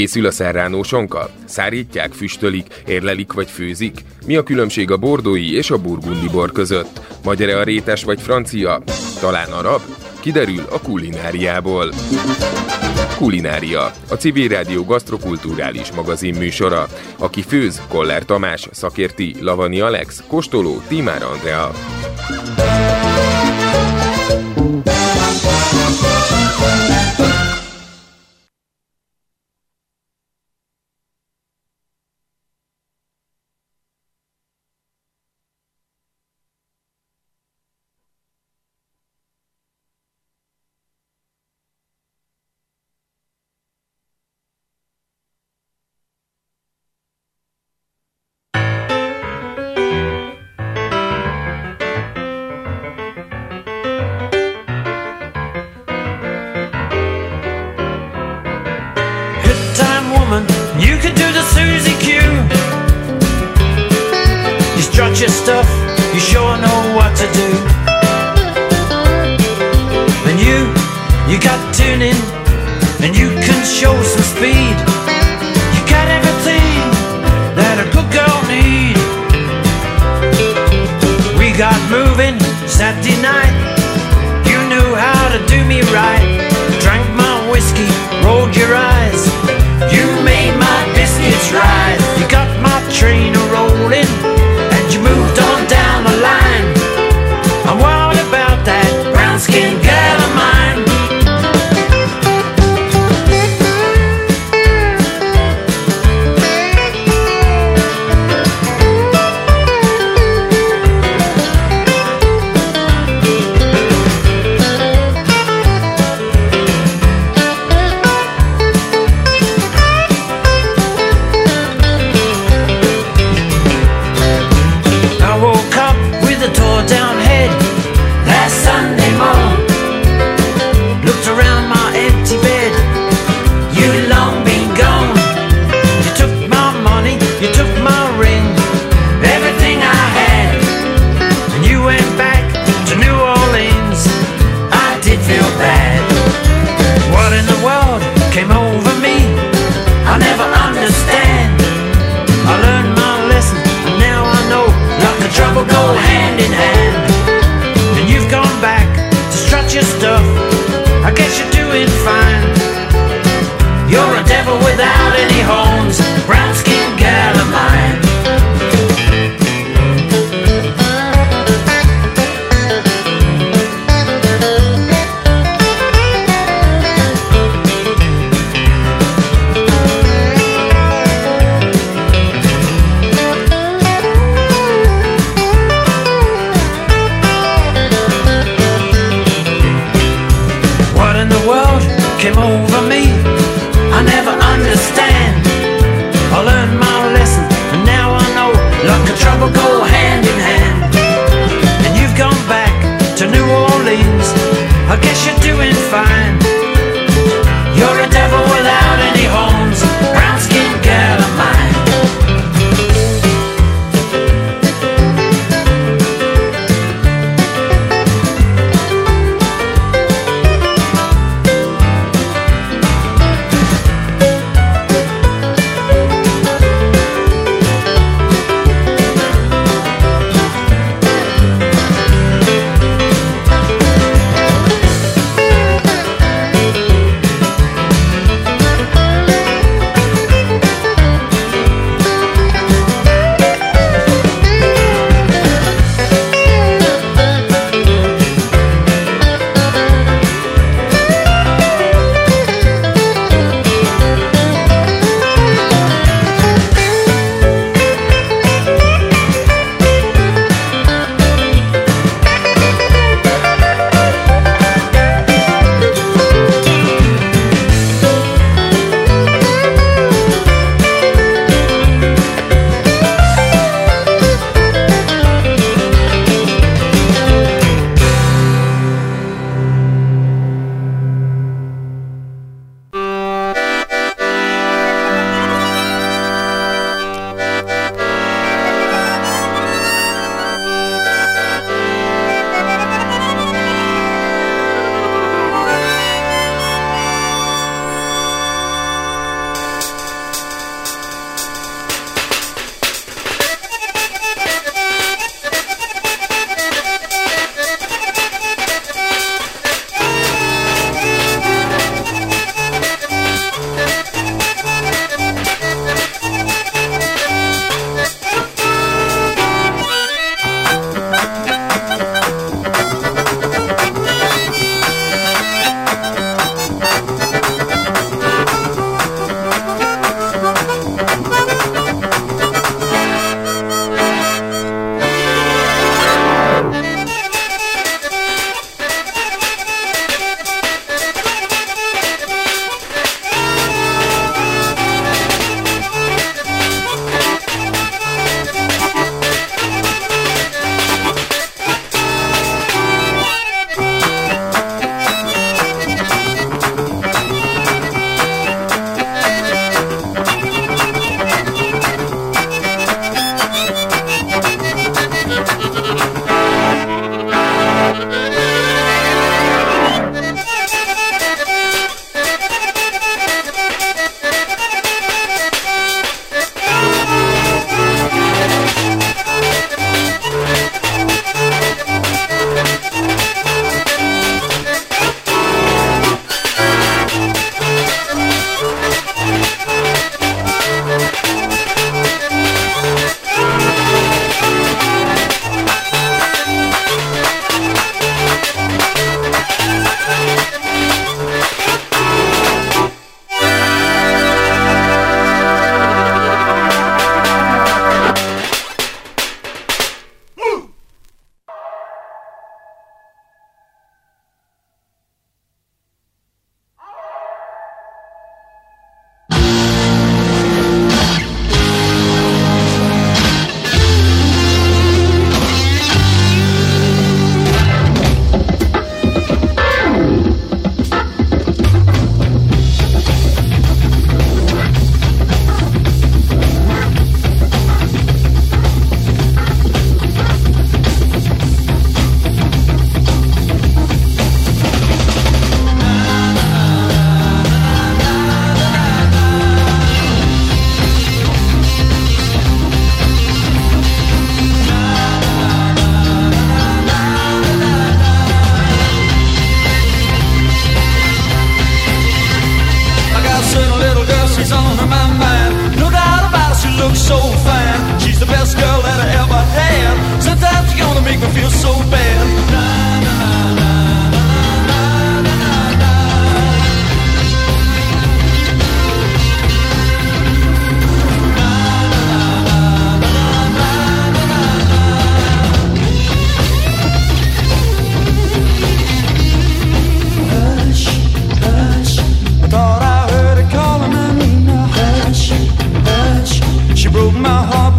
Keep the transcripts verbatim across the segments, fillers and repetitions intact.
Készül a serrano sonka? Szárítják, füstölik, érlelik vagy főzik? Mi a különbség a bordói és a burgundi bor között? Magyar-e a rétes vagy francia? Talán arab? Kiderül a kulináriából. Kulinária, a Civil Rádió gasztrokulturális magazin műsora. Aki főz, Koller Tamás, szakérti Lavani Alex, kóstoló Tímár Andrea. You can do the Susie Q. You strut your stuff, you sure know what to do. And you, you got tuning, and you can show some speed. You got everything that a good girl need. We got moving Saturday night. You knew how to do me right. Drank my whiskey, rolled your eyes. You made my biscuits rise. You got my train a-rolling, and you moved on down the line. And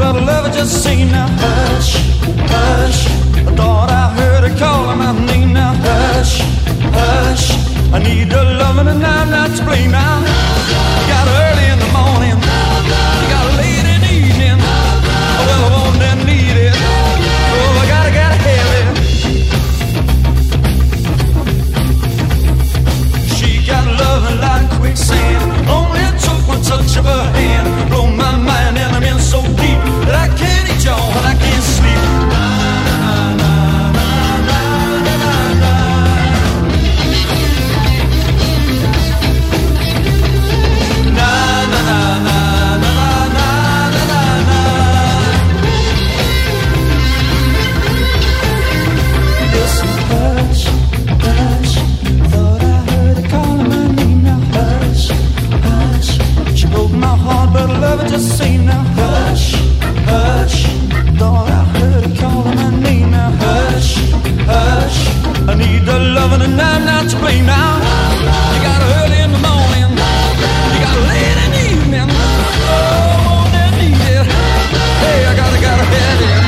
but love just seemed now hush, hush. I thought I heard her calling my name now hush, hush. I need a loving and I'm not to blame now. You got early in the morning, you got late in the evening. Oh, well, I want and need it. Oh, I gotta, gotta have it. She got loving like quicksand. Only took one touch of her hand. Blow my mind and I'm in so deep that I can't eat y'all and I can't sleep. But love it just seemed now hush, hush. Thought I heard her calling my name now hush, hush. I need the loving and I'm not to blame now. You got early in the morning, you got late in the evening. Oh, I need it. Hey, I gotta, gotta have it.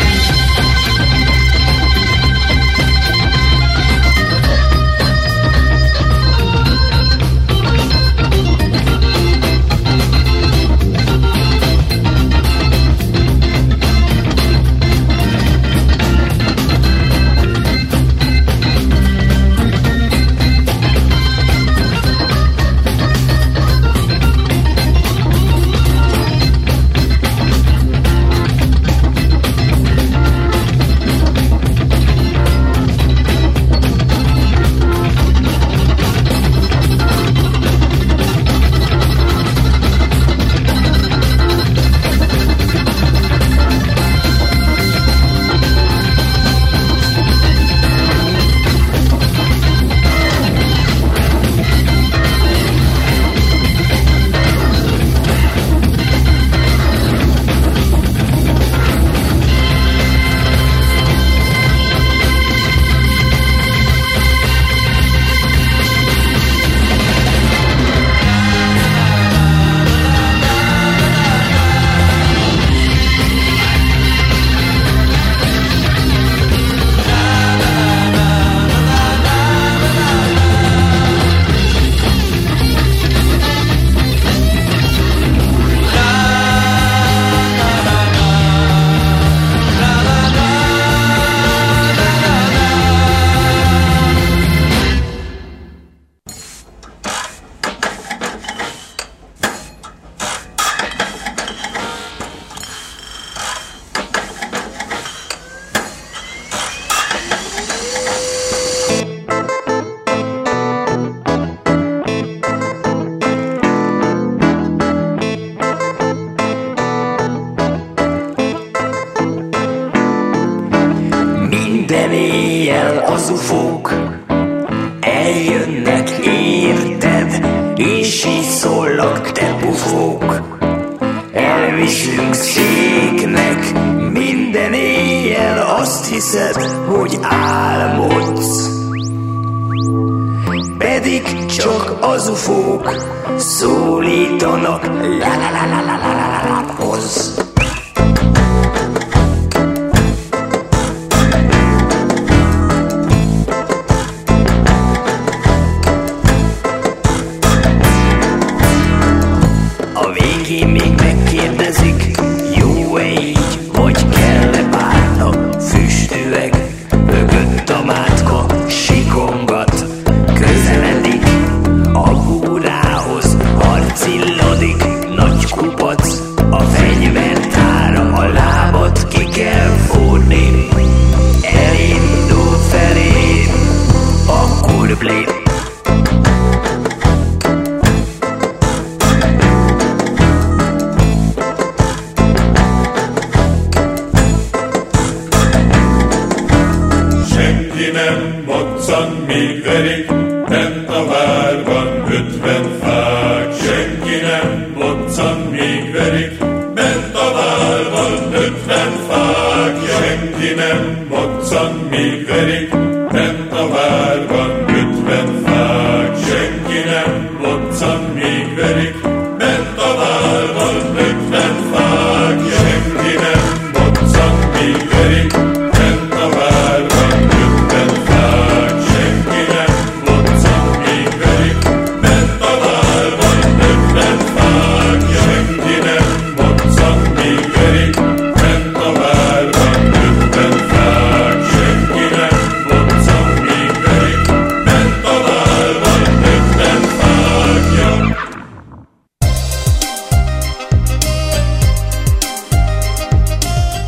Senki nem moccan, még verik, bent a várban ötven fák. Senki nem moccan, még verik, bent a várban ötven fák. Senki nem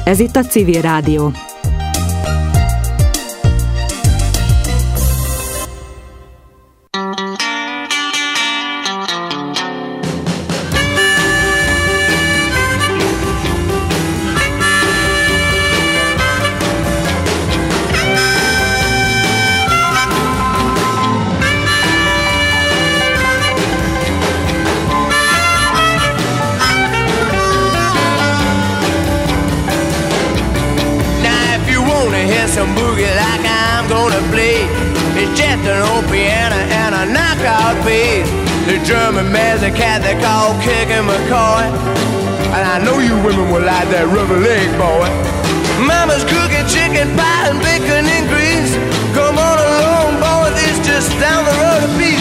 Ez itt a Civil Rádió. Some boogie like I'm gonna play. It's just an old piano and a knockout bass. The German man's a cat they call Kicking McCoy. And I know you women will like that rubber leg boy. Mama's cooking chicken pie and bacon and greens. Come on along, boy, it's just down the road a beat.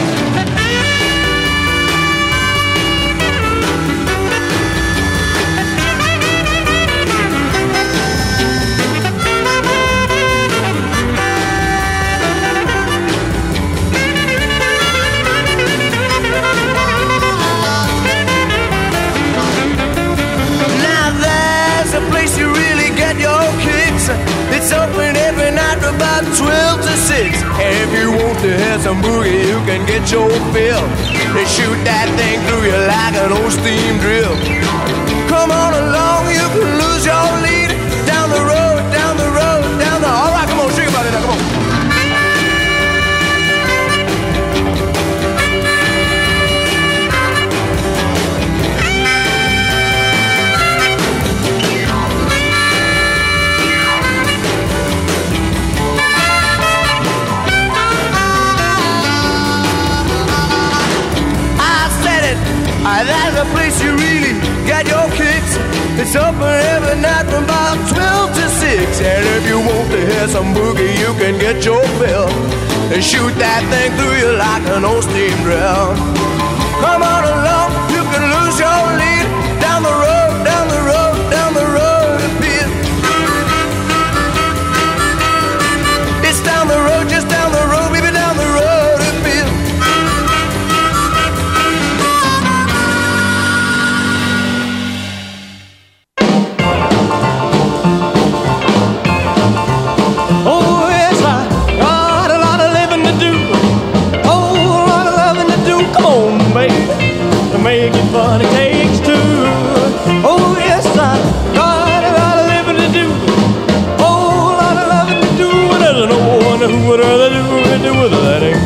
It's open every night from about twelve to six. And if you want to hear some boogie, you can get your fill. They shoot that thing through you like an old steam drill. Come on along, you can lose your lead. Down the road, down the road, down the... All right, come on, shake about it now, come on. That's a place you really got your kicks. It's open every night from about twelve to six. And if you want to hear some boogie, you can get your fill. And shoot that thing through you like an old steam drill. Come on along, you can lose your lead. Down the road, down the road, down the road a bit. It's down the road, just down the road, baby, down the road a bit. Make it fun, it takes two. Oh yes, I got a lot of living to do. Oh, a lot of loving to do. And there's no one who would rather do it do with that ain't.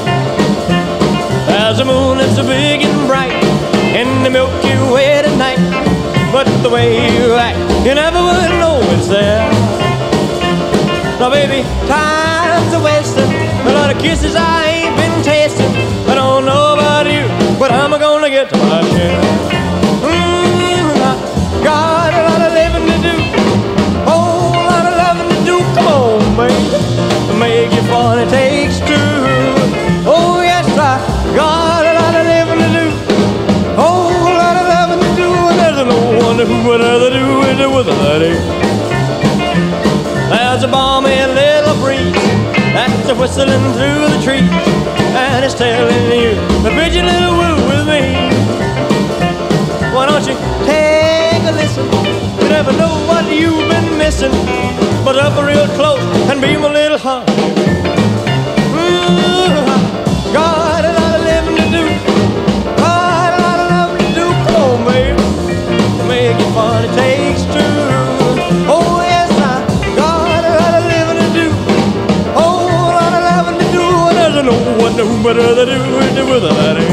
As the moon is so big and bright in the Milky Way tonight, but the way you act, you never would know it's there. Now baby, time's a wasting. A lot of kisses I ain't been tasting. I don't know about you, but I'm gonna get to my share. Mm, I got a lot of living to do. Oh, a lot of loving to do. Come on, baby, to make it fun it takes two. Oh yes, I got a lot of living to do. Oh, a lot of loving to do. And there's no one who would rather do it with a lady. There's a balmy little breeze that's a whistling through the trees, and it's telling you the pretty little woo with me. Why don't you take a listen? You never know what you've been missing. But up real close and be my little heart. Ooh, got a lot of living to do. Got a lot of loving to do. Come on, baby, to make it fun it takes two. Oh yes, I got a lot of living to do. Oh, a lot of loving to do. And there's no one who better to do it with a lady.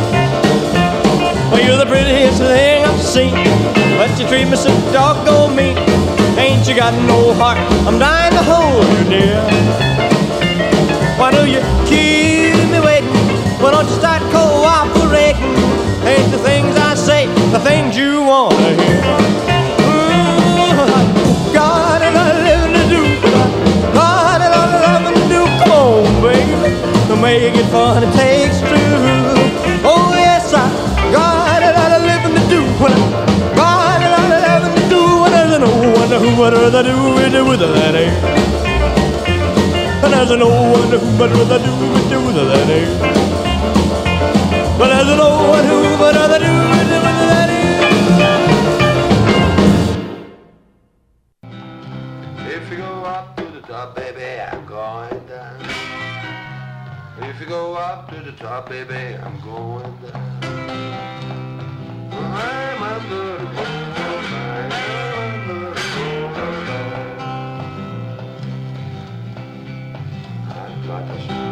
Well, you're the prettiest thing I've seen, but you treat me so doggone mean. Ain't you got no heart? I'm dying to hold you, dear. Why do you keep me waiting? Why don't you start cooperating? Ain't the things I say the things you want to hear? Ooh, got a lot of living to do. Got a lot of loving to do. Come on, baby, to make it fun it takes two. Oh yes, I got a lot of living to do. Got a lot of loving to do. And there's no one who would rather do it with a lady. And there's no one who would rather do it with a lady. But there's no one who would rather do it with a lady. If you go up to the top, baby, I'm going down. If you go up to the top, baby, I'm going down. I'm under the moonlight, I'm under the moonlight. I'd like to show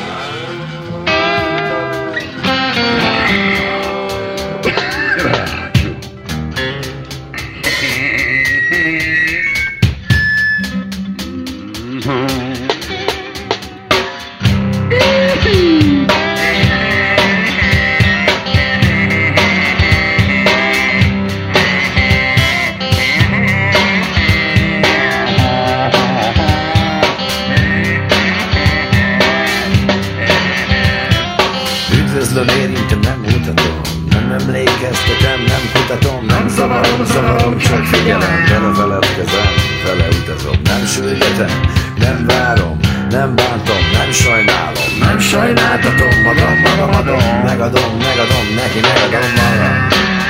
Üdvözlöm, érintem, nem mutatom, nem emlékeztetem, nem kutatom, nem zavarom, zavarom, csak figyelem, vele feledkezem, vele utazom, nem sürgetem, nem várom, nem bántom, nem sajnálom, nem sajnáltatom, magam, magam adom, megadom, megadom, neki megadom magam.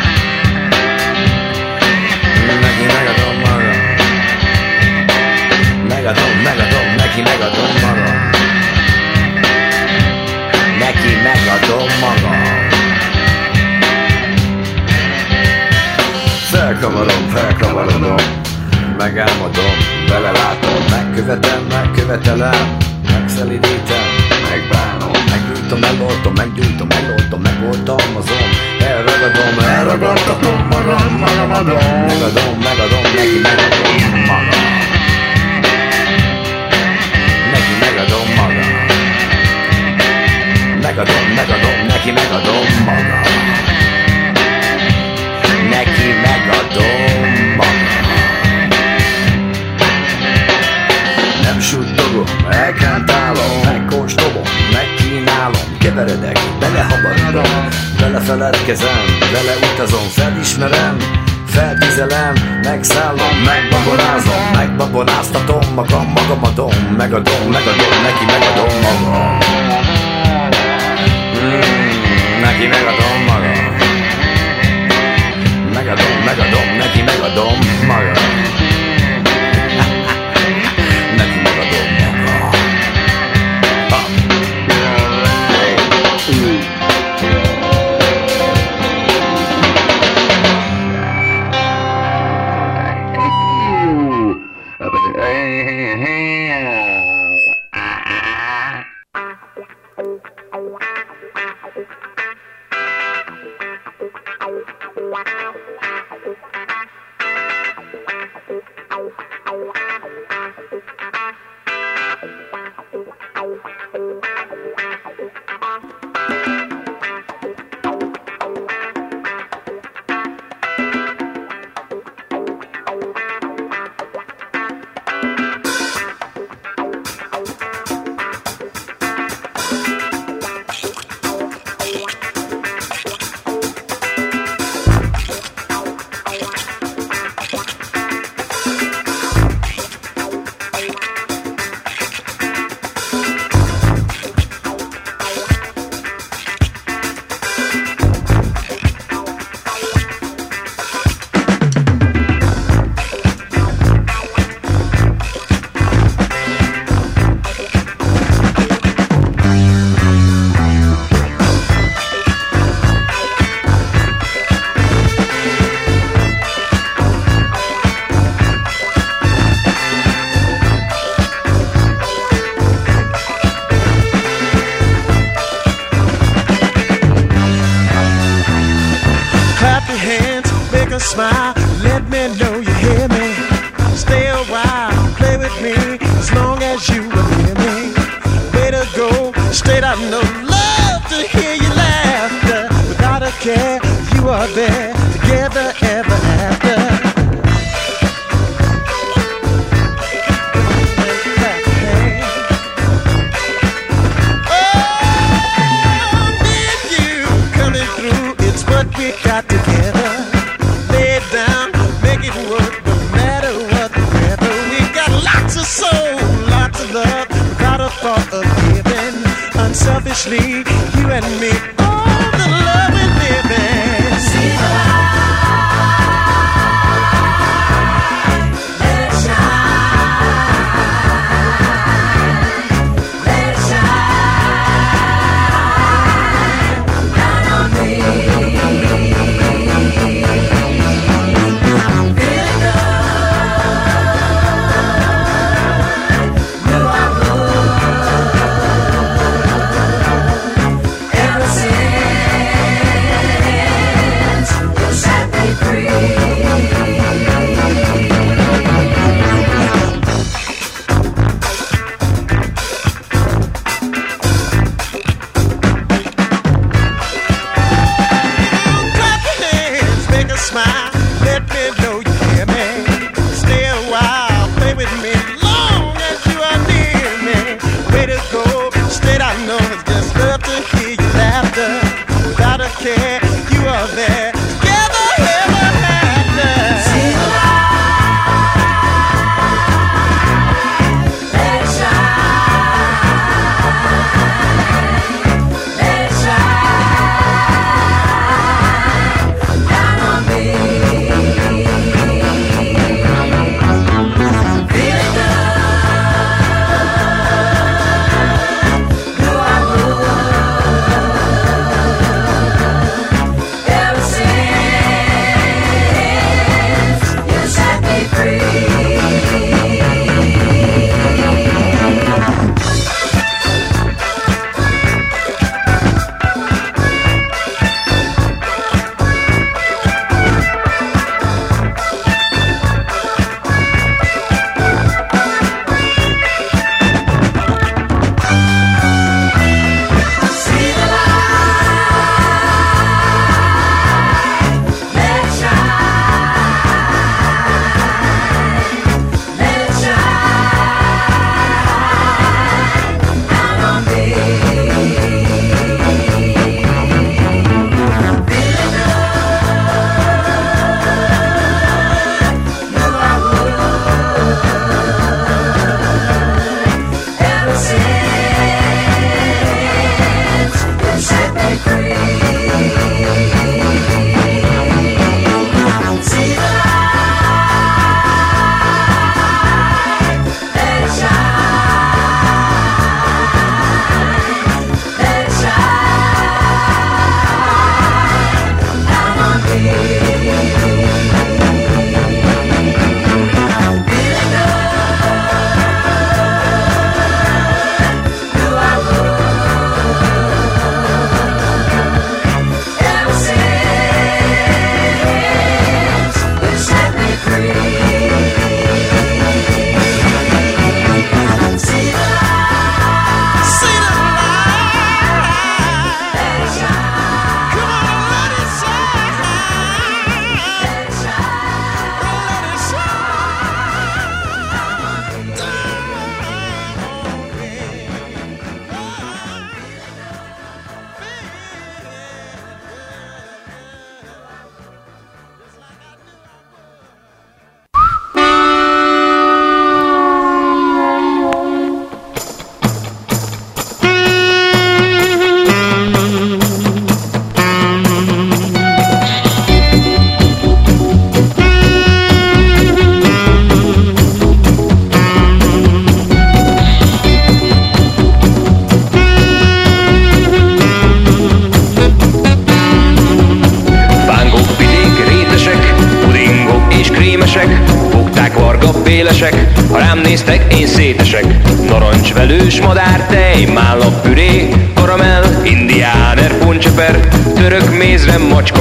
Neki megadom magam. Megadom, megadom, neki megadom magam. Neki megadom magam. Felkavarom, felkavarodom, megálmodom, belelátom, megkövetem, megkövetelem, megszelidítem, megbánom, meggyújtom, megoltom, meggyújtom, megoltom, megoltalmazom, elragadom, elragadtatom magam, magam adom, megadom, megadom, neki megadom magam. Neki megadom magam. Megadom, megadom, neki megadom magam. Neki megadom magam. Nem suttogom, elkántálom, megkóstolom, megkínálom, keveredek, belehabarodom, belefeledkezem, vele utazom, felismerem, feltizelem, megszállom, megbabonázom, megbabonáztatom magam, magam adom, megadom, megadom, neki megadom magam. Mm, neki megadom magam. Megadom, megadom, neki megadom magam. Neki megadom magam. Ha. Smile, let me know you hear me. Stay a while, play with me, as long as you will hear me. Way to go, straight out no love to hear your laughter. Without a care, you are there, together ever after. Oh, with you coming through, it's what we got together. Down, make it work, no matter what the weather. We got lots of soul, lots of love, without a thought of giving. Unselfishly, you and me, all the love we live in. See the light, let it shine. with me long as you are near me. Way to go, straight I know it's just love to hear you laughter. Without a care, you are there. Together, ever after. See the light, let it shine, let it shine down on me. Ha rám néztek, én szétesek. Narancsvelős madártej, mállapüré, karamell, indiáner, poncseper, török mézre, macska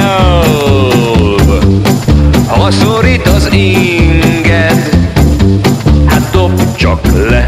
nyelv. Ha szorít az inged, hát dobd csak le.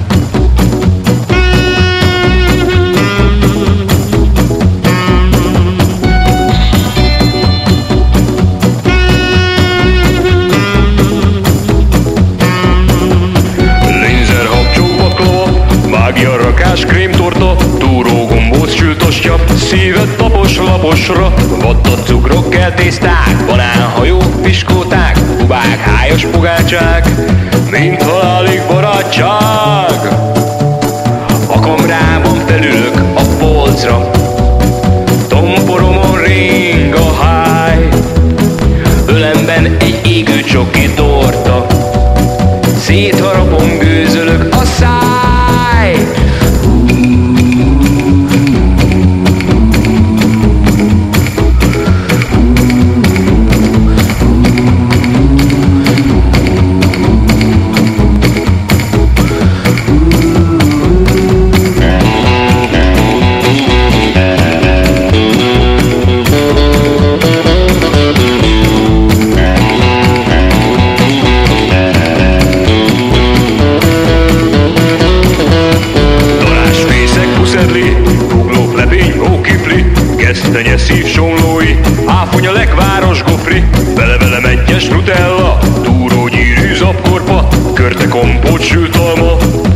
Rakás krémtorta, túró gombóc csültostja, szíved tapos laposra, vatta cukrok, kell tészták, banánhajók, piskóták, bubák, hájas pogácsák, mint halálig barátság. A kamrában felülök a polcra, tomporomon ring a háj, ölemben egy égő csoki torta, szétharapom, gőzölök a száj. korpa, körte kompót, sült alma.